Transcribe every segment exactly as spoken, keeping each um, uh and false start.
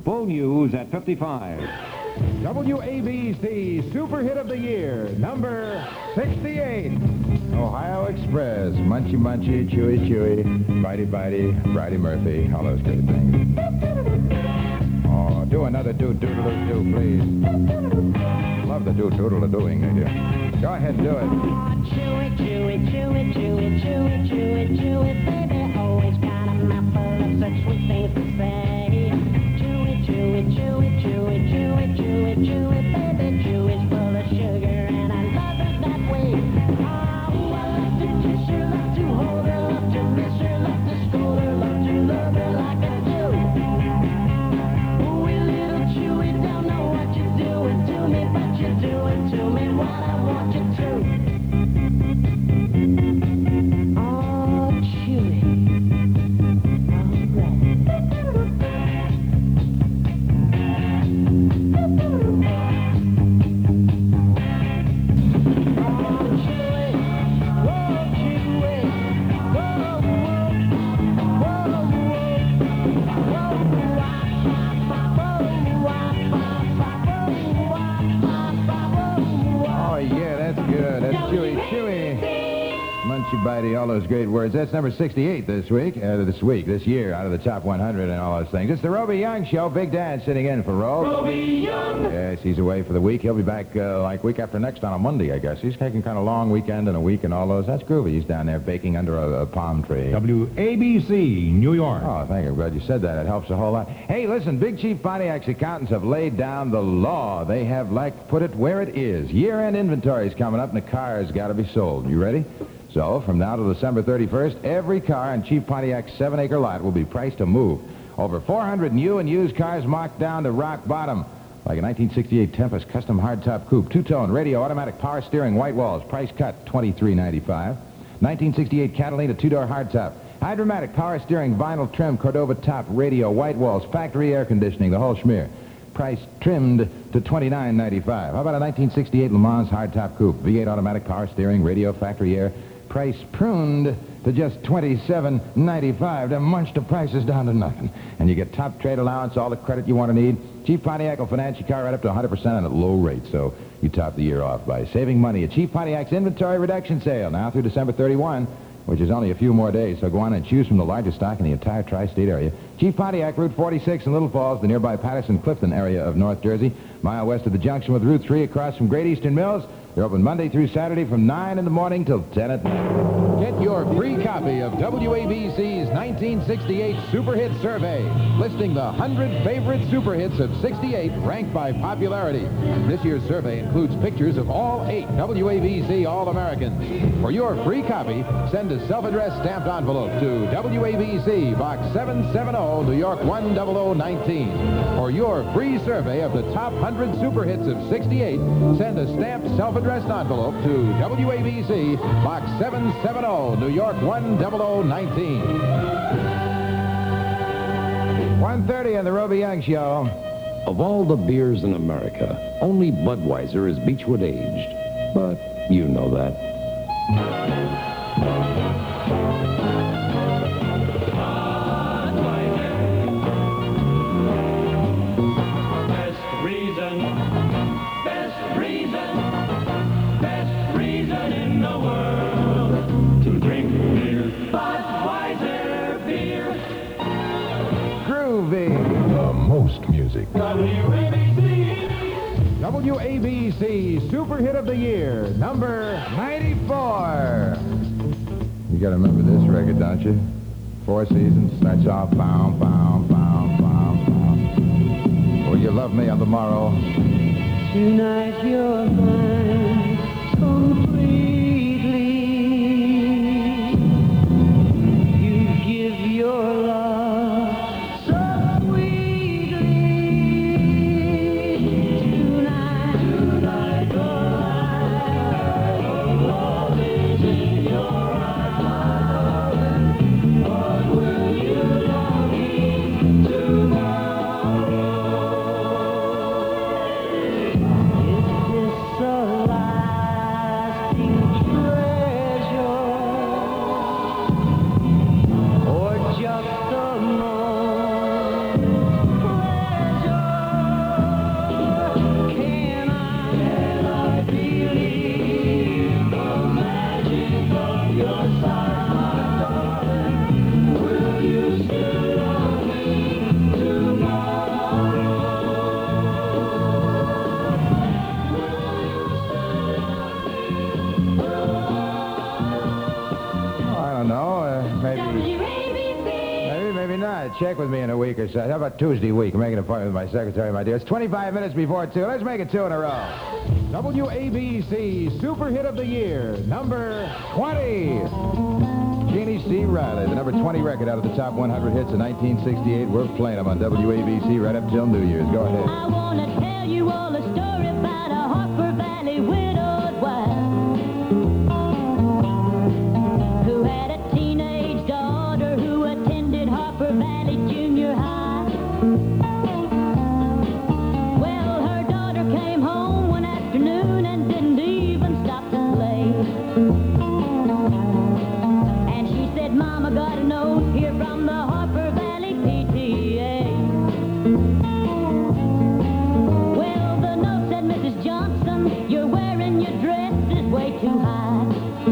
Full News at fifty-five. W A B C Super Hit of the Year, number sixty-eight. Ohio Express, Munchy Munchy, Chewy Chewy, Bitey Bitey, Bridey Murphy, all those great things. Oh, do another do-doodle-doo, please. Love the do-doodle-doing they do. Go ahead and do it. Chewy, chewy, chewy, chewy, chewy, chewy, chewy, baby, always got a mouth full of such sweet things to say. Chewy, chewy, chewy, chewy, chewy, chewy, chewy, baby, chewy's full of sugar, and I love it that way. Oh, I love to kiss her, love to hold her, love to miss her, love to scold her, love to love her like I do. Ooh, little Chewy, don't know what you're doing to me, but you're doing to me what I want you to. Oh, Chewy. Bitey, all those great words. That's number sixty-eight this week, uh, this week, this year, out of the top one hundred and all those things. It's the Roby Young Show. Big Dan sitting in for Rob. Roby Young. Yes, he's away for the week. He'll be back uh, like week after next on a Monday, I guess. He's taking kind of long weekend and a week and all those. That's groovy. He's down there baking under a, a palm tree. W A B C, New York. Oh, thank you. I'm glad you said that. It helps a whole lot. Hey, listen, Big Chief Pontiac's accountants have laid down the law. They have, like, put it where it is. Year-end inventory is coming up, and the car's got to be sold. You ready? So, from now to December thirty-first, every car on Chief Pontiac's seven-acre lot will be priced to move. Over four hundred new and used cars marked down to rock bottom, like a nineteen sixty-eight Tempest custom hardtop coupe, two-tone, radio, automatic, power steering, white walls, price cut, twenty-three ninety-five. nineteen sixty-eight Catalina two-door hardtop, hydromatic, power steering, vinyl trim, Cordova top, radio, white walls, factory air conditioning, the whole schmear. Price trimmed to twenty-nine ninety-five. How about a nineteen sixty-eight Le Mans hardtop coupe, V eight automatic, power steering, radio, factory air. Price pruned to just twenty-seven ninety-five. To munch the prices down to nothing. And you get top trade allowance, all the credit you want to need. Chief Pontiac will finance your car right up to one hundred percent on at low rates. So you top the year off by saving money at Chief Pontiac's inventory reduction sale now through December thirty-first, which is only a few more days. So go on and choose from the largest stock in the entire tri-state area. Chief Pontiac, Route forty-six in Little Falls, the nearby Patterson-Clifton area of North Jersey, mile west of the junction with Route three across from Great Eastern Mills. They're open Monday through Saturday from nine in the morning till ten at night. Get your free copy of W A B C's nineteen sixty-eight Super Hit Survey, listing the one hundred favorite super hits of sixty-eight ranked by popularity. This year's survey includes pictures of all eight W A B C All-Americans. For your free copy, send a self-addressed stamped envelope to W A B C, Box seven seventy, New York one zero zero one nine. For your free survey of the top one hundred super hits of sixty-eight, send a stamped self-addressed envelope to W A B C, Box seven seventy, New York one zero zero one nine. one thirty on the Roby Young Show. Of all the beers in America, only Budweiser is Beechwood aged. But you know that. W A B C Super Hit of the Year, number ninety-four. You gotta remember this record, don't you? Four Seasons, starts off, bow, bow, bow, bow, bow. Will you love me on the morrow? Tonight you're mine completely. You give your love so sweetly. Tonight, tonight your love is in your eyes. What will you love me tomorrow? Is this a lasting check with me in a week or so. How about Tuesday week? Make an appointment with my secretary, my dear. It's twenty-five minutes before two. Let's make it two in a row. W A B C Super Hit of the Year, number twenty. Jeannie C. Riley, the number twenty record out of the top one hundred hits of nineteen sixty-eight. We're playing them on W A B C right up till New Year's. Go ahead. I want to tell you all a story about a Harper Valley widowed wife who had a teenage daughter who attended Harper Valley Junior High. Well, her daughter came home one afternoon and didn't even stop to play. And she said, Mama got a note here from the Harper Valley P T A. Well, the note said, Missus Johnson, you're wearing your dress is way too high.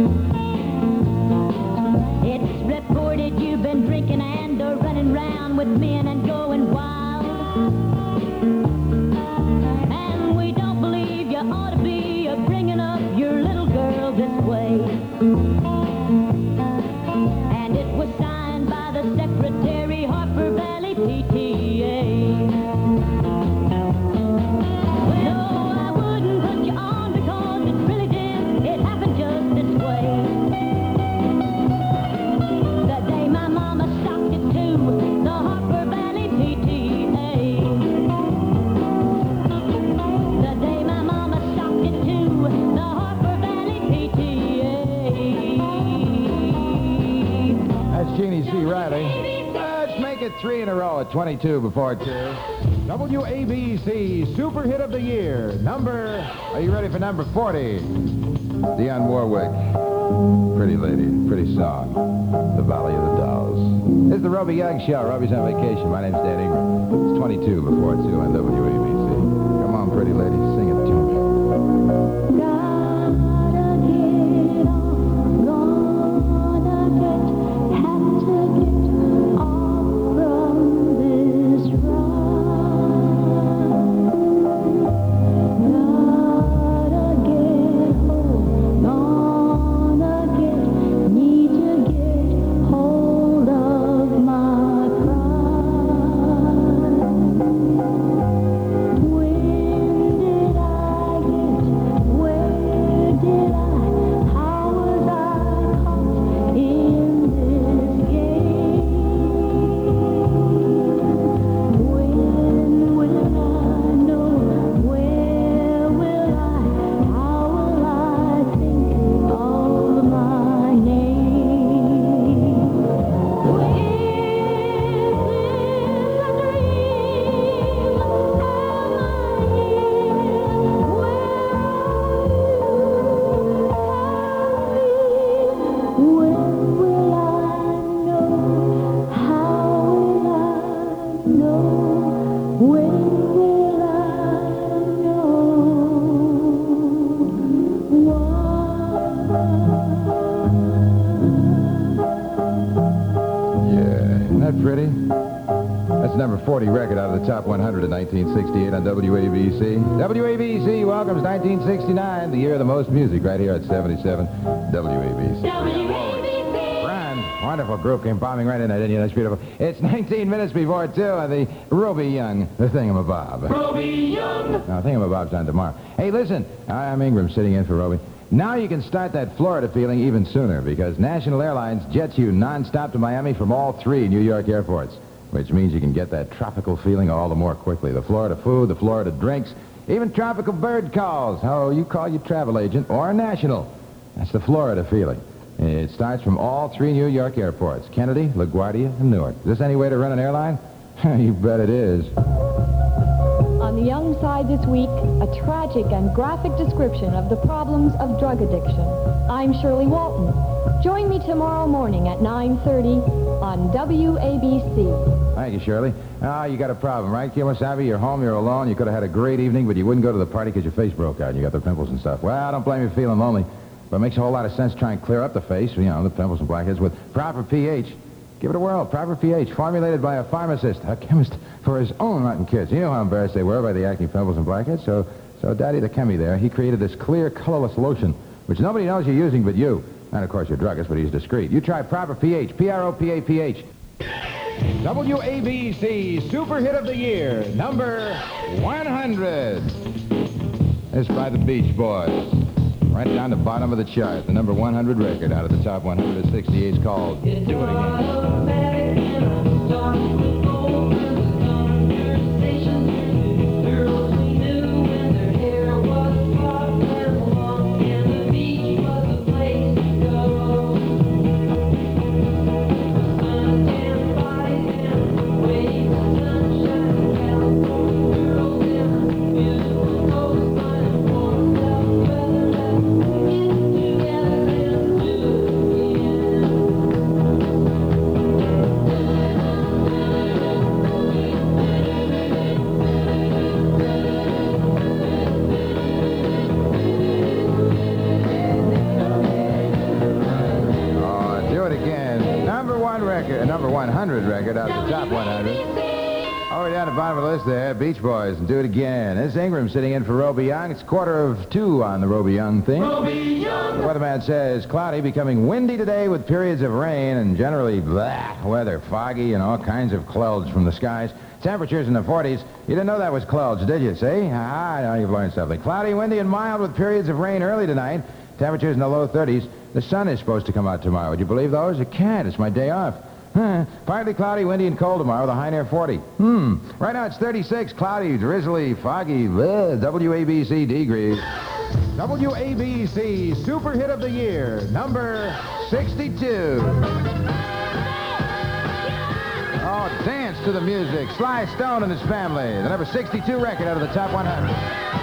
It's reported you've been drinking and are running round with men and going wild. And we don't believe you ought to be uh, bringing up your little girl this way. And it was signed by the secretary, Harper Valley P T A. No, I wouldn't put you on because it really did. It happened just this way. The day my mama stocked it to the Harper Valley P T A. The day my mama stocked it to the Harper Valley P T A. That's Jeannie C. Riley. Let's make it three in a row at twenty-two before two. W A B C Super Hit of the Year, number... Are you ready for number forty? Dionne Warwick. Pretty lady, pretty song. The Valley of the Dolls. This is the Roby Young Show. Roby's on vacation. My name's Dan Ingram. It's twenty-two before two on W A B C. Come on, pretty lady, sing it to me. Gotta get off, gonna get, have to get off from this ride. Gotta get home, gonna get, need to get hold of my pride. When did I get, where did I, how was I caught in this game? When will I know, where will I, how will I think of my name? Is this a dream? Am I here? When will I know? How will I know? When will I know? Yeah, isn't that pretty? That's the number forty record out of the top one hundred in nineteen sixty-eight on W A B C. W A B C welcomes nineteen sixty-nine, the year of the most music, right here at seventy-seven W A B C. Brian, wonderful group came bombing right in there, didn't you? That's beautiful. It's nineteen minutes before two on the Roby Young, the Thingamabob. Roby Young! No, Thingamabob's on tomorrow. Hey, listen, I'm Ingram sitting in for Roby. Now you can start that Florida feeling even sooner because National Airlines jets you nonstop to Miami from all three New York airports, which means you can get that tropical feeling all the more quickly. The Florida food, the Florida drinks, even tropical bird calls. Oh, you call your travel agent or a national. That's the Florida feeling. It starts from all three New York airports, Kennedy, LaGuardia, and Newark. Is this any way to run an airline? You bet it is. On the Young Side this week, a tragic and graphic description of the problems of drug addiction. I'm Shirley Walton. Join me tomorrow morning at nine thirty on W A B C. Thank you, Shirley. Ah, you got a problem, right, Kimasabi? You're home, you're alone, you could have had a great evening, but you wouldn't go to the party because your face broke out and you got the pimples and stuff. Well, I don't blame you for feeling lonely, but it makes a whole lot of sense to try and clear up the face, you know, the pimples and blackheads with proper pH. Give it a whirl. Proper pH, formulated by a pharmacist, a chemist, for his own rotten kids. You know how embarrassed they were by the acne, pimples, and blackheads, so, so Daddy the chemie there, he created this clear, colorless lotion, which nobody knows you're using but you. And, of course, your druggist, but he's discreet. You try Proper pH, P R O P A P H. W A B C Super Hit of the Year, number one hundred. This is by the Beach Boys. Right down the bottom of the chart. The number one hundred record out of the top one hundred of sixty-eight is called Do It Again. Number one hundred record out of the top one hundred. Over down the bottom of the list there, Beach Boys, and Do It Again. This is Ingram sitting in for Roby Young. It's quarter of two on the Roby Young thing. Roby Young. The weatherman says cloudy, becoming windy today with periods of rain and generally blah weather, foggy and all kinds of clouds from the skies. Temperatures in the forties. You didn't know that was clouds, did you? See? Ah, now you've learned something. Cloudy, windy, and mild with periods of rain early tonight. Temperatures in the low thirties. The sun is supposed to come out tomorrow. Would you believe those? It can't. It's my day off. Huh. Partly cloudy, windy, and cold tomorrow with a high near forty. Hmm. Right now it's thirty-six, cloudy, drizzly, foggy, bleh, W A B C degrees. W A B C Super Hit of the Year, number sixty-two. Oh, dance to the music. Sly Stone and his family. The number sixty-two record out of the top one hundred.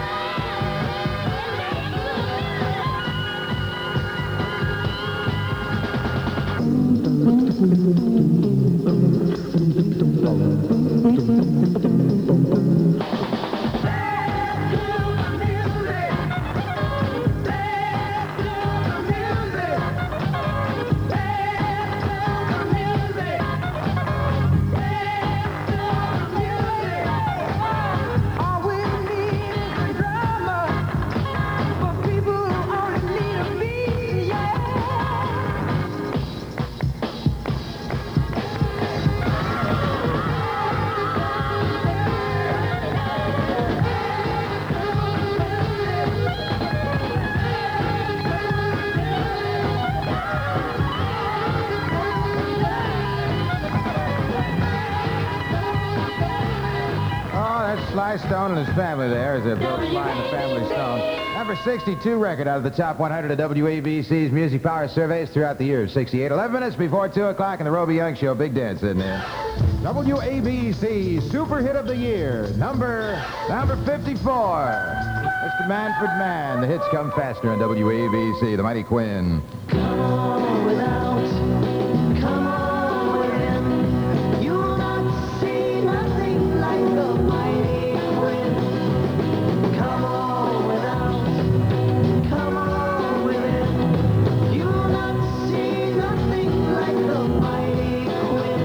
Sly Stone and his family there as they're both flying the family stone. Number sixty-two record out of the top one hundred of W A B C's Music Power surveys throughout the year. sixty-eight, eleven minutes before two o'clock in the Roby Young Show. Big dance in there. W A B C Super Hit of the Year, number, number fifty-four. Mister Manfred Mann. The hits come faster on W A B C. The Mighty Quinn. Come on without, come on within. You will not see nothing like the mighty Quinn. Come on without, come on within. You will not see nothing like the mighty Quinn.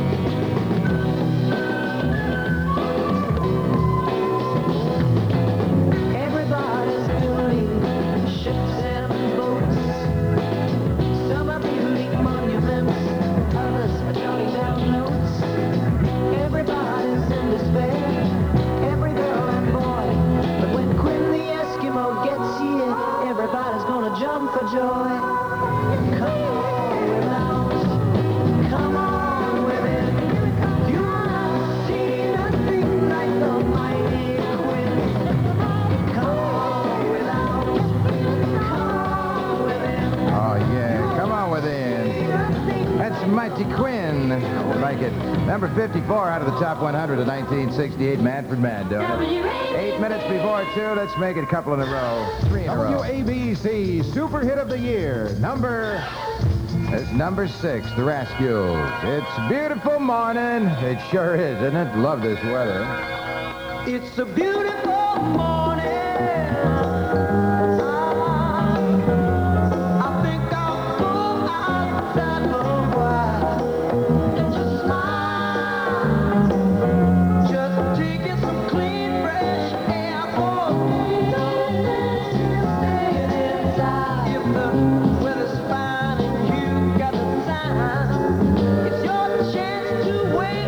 Everybody's building ships and boats. Some are building monuments, others are jotting down notes. Everybody's in despair, every girl and boy. But when Quinn the Eskimo gets here, everybody's gonna jump for joy. Come on without, come on within. You will not see nothing like the mighty Quinn. Come on without, come on within. Oh, yeah. Come on within. That's Mighty Quinn. I like it. Number fifty-four out of the top one hundred of nineteen sixty-eight, Manfred Mann doing it. Eight minutes before two. Let's make it a couple in a row. Three in a row. W A B C Super Hit of the Year. Number... It's number six, The Rascals. It's a beautiful morning. It sure is, isn't it? Love this weather. It's a beautiful morning. I think I'll go outside for a while and just smile. Just taking some clean, fresh air for a while. Staying inside. If the weather's fine and you've got the time, it's your chance to wait.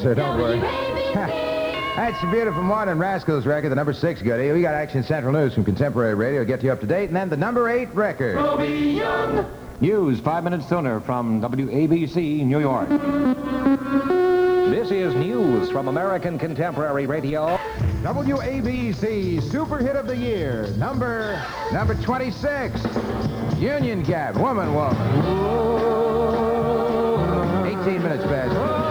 sir. Don't worry. That's a beautiful morning. Rascals record, the number six goodie. We got Action Central News from Contemporary Radio to get you up to date. And then the number eight record. News five minutes sooner from W A B C New York. This is news from American Contemporary Radio. W A B C Super Hit of the Year, number number twenty-six. Union Gap, Woman Woman. eighteen minutes past.